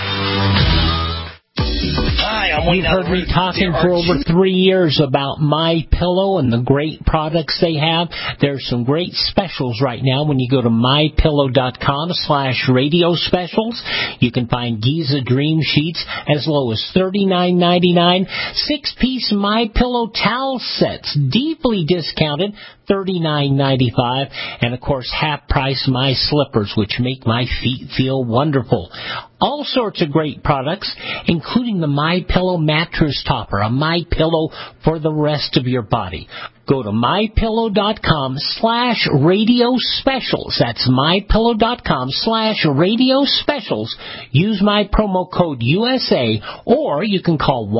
Speaker 5: You've heard me talking for over 3 years about MyPillow and the great products they have. There's some great specials right now when you go to mypillow.com/radio specials. You can find Giza Dream Sheets as low as $39.99. 6-piece MyPillow towel sets, deeply discounted, $39.95. And, of course, half-price My Slippers, which make my feet feel wonderful. All sorts of great products, including the MyPillow mattress topper, a MyPillow for the rest of your body. Go to mypillow.com/radio specials. That's mypillow.com/radio specials. Use my promo code USA, or you can call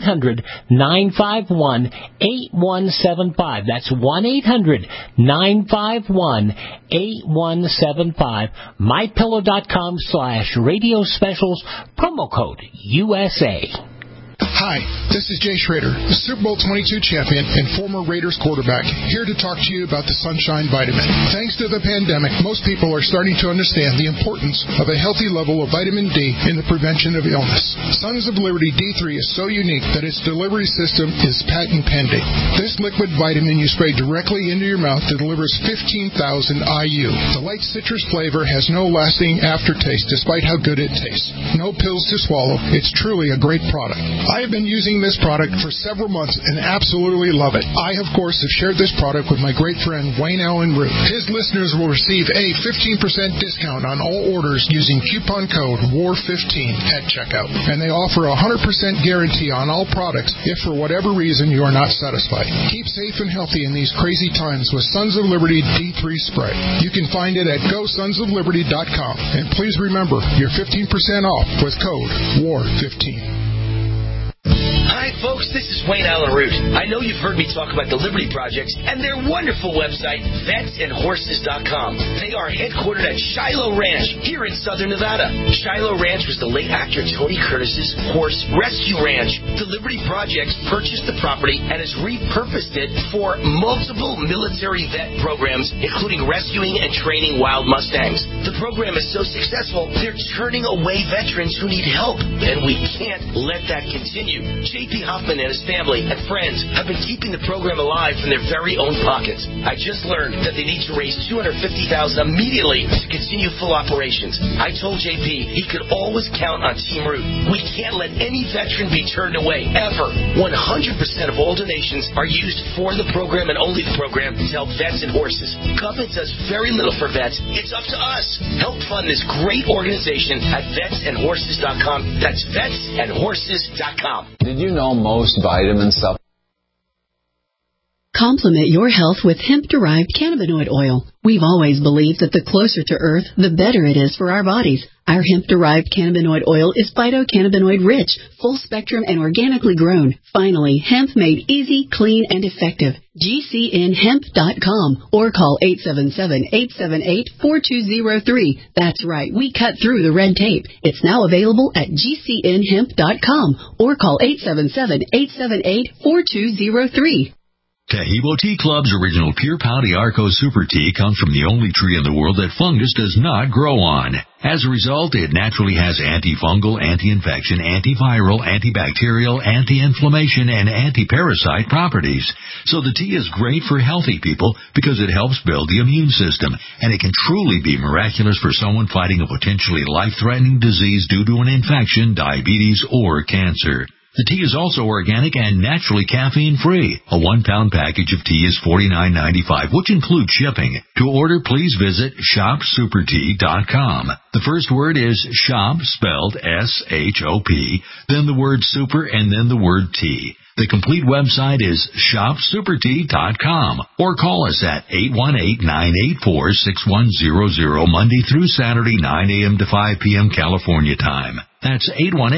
Speaker 5: 1-800-951-8175. That's 1-800-951-8175. mypillow.com/radio specials. Promo code USA.
Speaker 20: Hi, this is Jay Schrader, the Super Bowl 22 champion and former Raiders quarterback, here to talk to you about the Sunshine Vitamin. Thanks to the pandemic, most people are starting to understand the importance of a healthy level of vitamin D in the prevention of illness. Sons of Liberty D3 is so unique that its delivery system is patent pending. This liquid vitamin you spray directly into your mouth delivers 15,000 IU. The light citrus flavor has no lasting aftertaste despite how good it tastes. No pills to swallow. It's truly a great product. I have been using this product for several months and absolutely love it. I, of course, have shared this product with my great friend Wayne Allen Root. His listeners will receive a 15% discount on all orders using coupon code WAR15 at checkout. And they offer a 100% guarantee on all products if for whatever reason you are not satisfied. Keep safe and healthy in these crazy times with Sons of Liberty D3 Spray. You can find it at GoSonsOfLiberty.com. And please remember, you're 15% off with code WAR15.
Speaker 4: Hi, folks. This is Wayne Allen Root. I know you've heard me talk about the Liberty Projects and their wonderful website, VetsAndHorses.com. They are headquartered at Shiloh Ranch here in southern Nevada. Shiloh Ranch was the late actor Tony Curtis's horse rescue ranch. The Liberty Projects purchased the property and has repurposed it for multiple military vet programs, including rescuing and training wild Mustangs. The program is so successful, they're turning away veterans who need help, and we can't let that continue. J.P. Hoffman and his family and friends have been keeping the program alive from their very own pockets. I just learned that they need to raise $250,000 immediately to continue full operations. I told J.P. he could always count on Team Root. We can't let any veteran be turned away, ever. 100% of all donations are used for the program and only the program to help vets and horses. Government does very little for vets. It's up to us. Help fund this great organization at VetsAndHorses.com. That's VetsAndHorses.com.
Speaker 13: Did you know most vitamin supplements?
Speaker 11: Complement your health with hemp-derived cannabinoid oil. We've always believed that the closer to Earth, the better it is for our bodies. Our hemp-derived cannabinoid oil is phytocannabinoid-rich, full-spectrum, and organically grown. Finally, hemp made easy, clean, and effective. GCNhemp.com or call 877-878-4203. That's right, we cut through the red tape. It's now available at GCNhemp.com or call 877-878-4203.
Speaker 21: Tahibo Tea Club's original Pure Pau d'Arco Super Tea comes from the only tree in the world that fungus does not grow on. As a result, it naturally has antifungal, anti-infection, antiviral, antibacterial, anti-inflammation, and anti-parasite properties. So the tea is great for healthy people because it helps build the immune system, and it can truly be miraculous for someone fighting a potentially life-threatening disease due to an infection, diabetes, or cancer. The tea is also organic and naturally caffeine-free. A 1-pound package of tea is $49.95, which includes shipping. To order, please visit shopsupertea.com. The first word is shop, spelled S-H-O-P, then the word super, and then the word tea. The complete website is shopsupertea.com or call us at 818-984-6100 Monday through Saturday, 9 a.m. to 5 p.m. California time. That's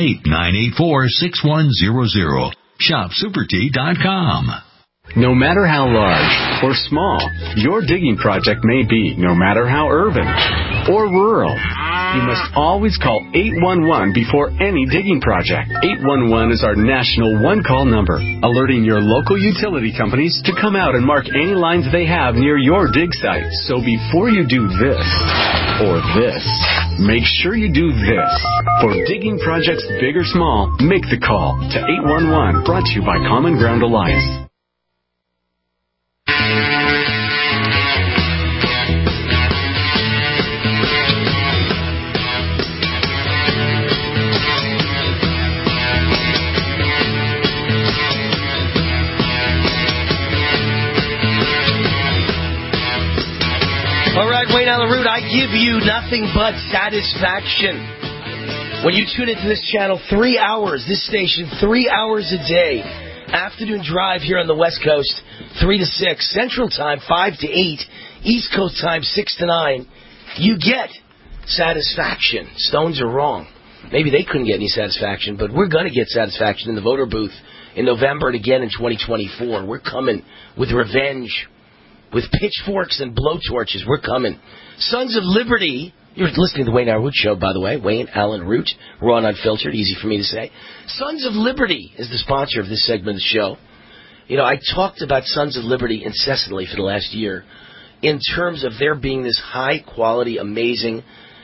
Speaker 21: 818-984-6100. shopsupertea.com.
Speaker 22: No matter how large or small your digging project may be, no matter how urban or rural, you must always call 811 before any digging project. 811 is our national one-call number, alerting your local utility companies to come out and mark any lines they have near your dig site. So before you do this or this, make sure you do this. For digging projects big or small, make the call to 811, brought to you by Common Ground Alliance.
Speaker 4: All right, Wayne Allen Root, I give you nothing but satisfaction. When you tune into this channel 3 hours, this station 3 hours a day, afternoon drive here on the West Coast, 3 to 6, Central Time, 5 to 8, East Coast Time, 6 to 9, you get satisfaction. Stones are wrong. Maybe they couldn't get any satisfaction, but we're going to get satisfaction in the voter booth in November and again in 2024. We're coming with revenge. With pitchforks and blowtorches, we're coming. Sons of Liberty, you're listening to the Wayne Allen Root Show, by the way. Wayne Allen Root, raw and unfiltered, easy for me to say. Sons of Liberty is the sponsor of this segment of the show. You know, I talked about Sons of Liberty incessantly for the last year in terms of their being this high-quality, amazing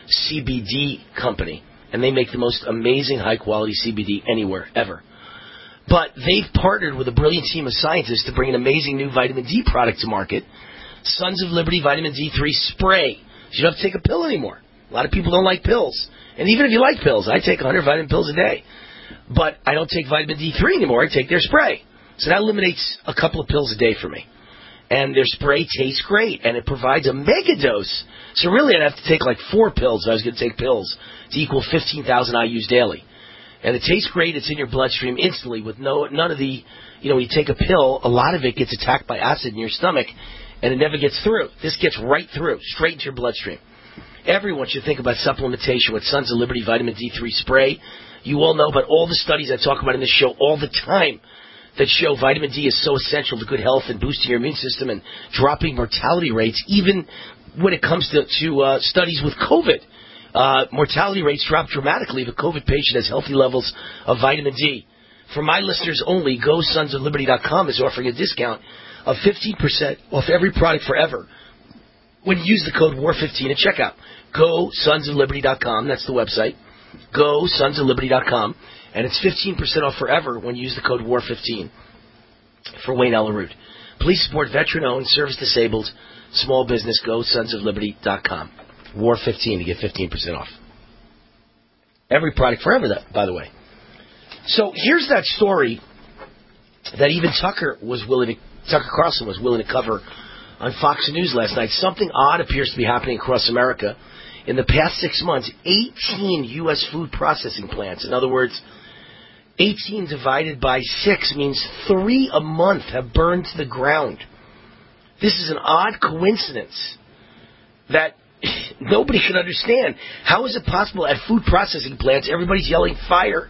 Speaker 4: CBD company. And they make the most amazing, high-quality CBD anywhere, ever. But they've partnered with a brilliant team of scientists to bring an amazing new vitamin D product to market. Sons of Liberty Vitamin D3 Spray. So you don't have to take a pill anymore. A lot of people don't like pills. And even if you like pills, I take 100 vitamin pills a day. But I don't take vitamin D3 anymore. I take their spray. So that eliminates a couple of pills a day for me. And their spray tastes great. And it provides a mega dose. So really I'd have to take like 4 pills if I was going to take pills to equal 15,000 IUs daily. And it tastes great. It's in your bloodstream instantly with none of the, when you take a pill, a lot of it gets attacked by acid in your stomach, and it never gets through. This gets right through, straight into your bloodstream. Everyone should think about supplementation with Sons of Liberty Vitamin D3 Spray. You all know about all the studies I talk about in this show all the time that show vitamin D is so essential to good health and boosting your immune system and dropping mortality rates, even when it comes to studies with COVID. Mortality rates drop dramatically if a COVID patient has healthy levels of vitamin D. For my listeners only, GoSonsOfLiberty.com is offering a discount of 15% off every product forever when you use the code WAR15 at checkout. GoSonsOfLiberty.com, that's the website. GoSonsOfLiberty.com, and it's 15% off forever when you use the code WAR15 for Wayne Allen Root. Please support veteran-owned, service-disabled, small business. GoSonsOfLiberty.com. WAR15 to get 15% off. Every product forever, by the way. So here's that story that even Tucker Carlson was willing to cover on Fox News last night. Something odd appears to be happening across America. In the past 6 months, 18 U.S. food processing plants, in other words, 18 divided by 6 means 3 a month, have burned to the ground. This is an odd coincidence that nobody can understand. How is it possible at food processing plants, everybody's yelling fire?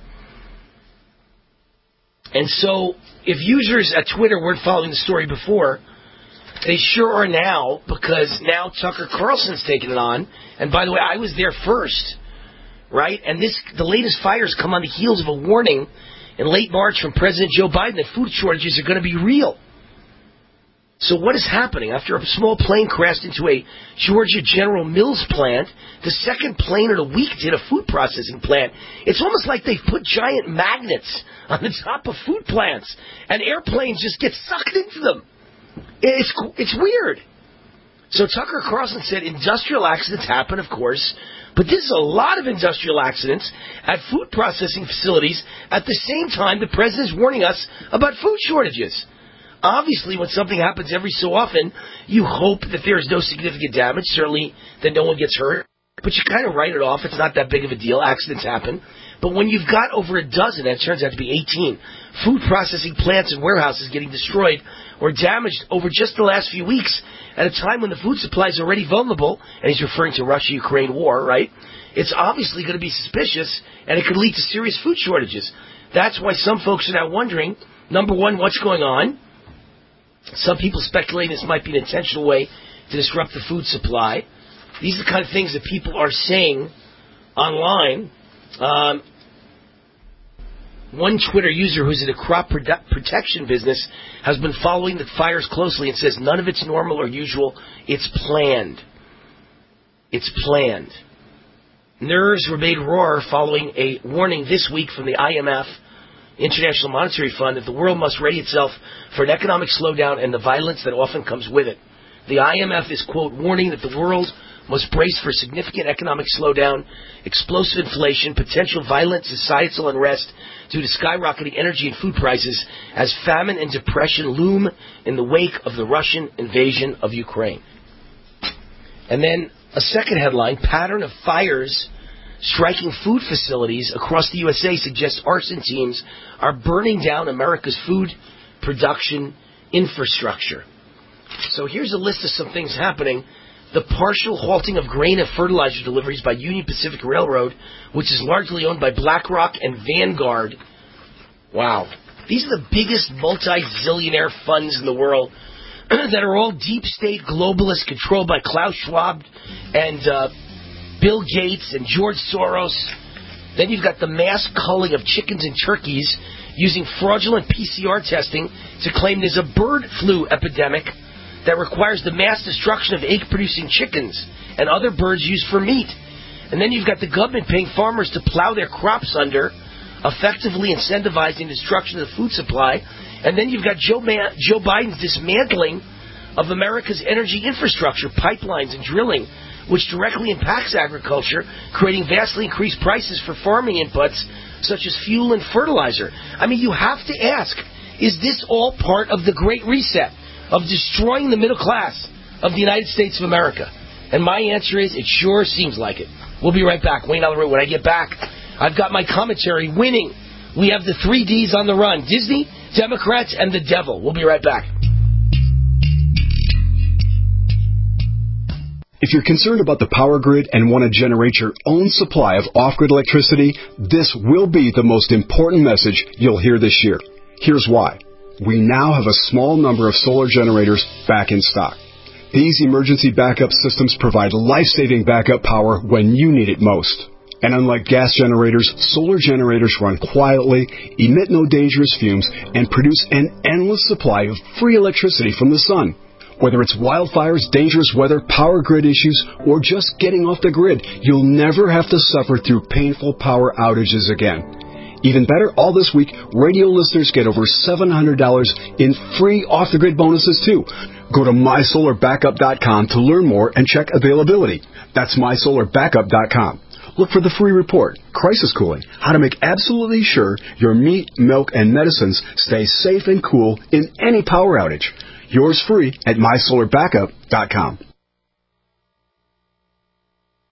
Speaker 4: And so, if users at Twitter weren't following the story before, they sure are now, because now Tucker Carlson's taking it on. And by the way, I was there first, right? And the latest fires come on the heels of a warning in late March from President Joe Biden that food shortages are going to be real. So what is happening? After a small plane crashed into a Georgia General Mills plant, the second plane of the week hit a food processing plant. It's almost like they've put giant magnets on the top of food plants, and airplanes just get sucked into them. It's weird. So Tucker Carlson said industrial accidents happen, of course, but this is a lot of industrial accidents at food processing facilities at the same time the president's warning us about food shortages. Obviously, when something happens every so often, you hope that there is no significant damage, certainly that no one gets hurt. But you kind of write it off. It's not that big of a deal. Accidents happen. But when you've got over a dozen, and it turns out to be 18, food processing plants and warehouses getting destroyed or damaged over just the last few weeks at a time when the food supply is already vulnerable, and he's referring to Russia-Ukraine war, right? It's obviously going to be suspicious, and it could lead to serious food shortages. That's why some folks are now wondering, number one, what's going on? Some people speculate this might be an intentional way to disrupt the food supply. These are the kind of things that people are saying online. One Twitter user who's in a crop protection business has been following the fires closely and says none of it's normal or usual. It's planned. It's planned. Nerves were made raw following a warning this week from the IMF, International Monetary Fund, that the world must ready itself for an economic slowdown and the violence that often comes with it. The IMF is, quote, warning that the world must brace for significant economic slowdown, explosive inflation, potential violent societal unrest due to skyrocketing energy and food prices as famine and depression loom in the wake of the Russian invasion of Ukraine. And then a second headline, pattern of fires striking food facilities across the USA suggests arson teams are burning down America's food production infrastructure. So here's a list of some things happening. The partial halting of grain and fertilizer deliveries by Union Pacific Railroad, which is largely owned by BlackRock and Vanguard. Wow. These are the biggest multi-zillionaire funds in the world that are all deep state globalists controlled by Klaus Schwab and Bill Gates and George Soros. Then you've got the mass culling of chickens and turkeys using fraudulent PCR testing to claim there's a bird flu epidemic that requires the mass destruction of egg-producing chickens and other birds used for meat. And then you've got the government paying farmers to plow their crops under, effectively incentivizing destruction of the food supply. And then you've got Joe Biden's dismantling of America's energy infrastructure, pipelines and drilling, which directly impacts agriculture, creating vastly increased prices for farming inputs such as fuel and fertilizer. I mean, you have to ask, is this all part of the Great Reset, of destroying the middle class of the United States of America? And my answer is, it sure seems like it. We'll be right back. Wayne Allyn Root. When I get back, I've got my commentary winning. We have the 3 Ds on the run: Disney, Democrats, and the devil. We'll be right back.
Speaker 1: If you're concerned about the power grid and want to generate your own supply of off-grid electricity, this will be the most important message you'll hear this year. Here's why. We now have a small number of solar generators back in stock. These emergency backup systems provide life-saving backup power when you need it most. And unlike gas generators, solar generators run quietly, emit no dangerous fumes, and produce an endless supply of free electricity from the sun. Whether it's wildfires, dangerous weather, power grid issues, or just getting off the grid, you'll never have to suffer through painful power outages again. Even better, all this week, radio listeners get over $700 in free off-the-grid bonuses, too. Go to mysolarbackup.com to learn more and check availability. That's mysolarbackup.com. Look for the free report, Crisis Cooling, how to make absolutely sure your meat, milk, and medicines stay safe and cool in any power outage. Yours free at mysolarbackup.com.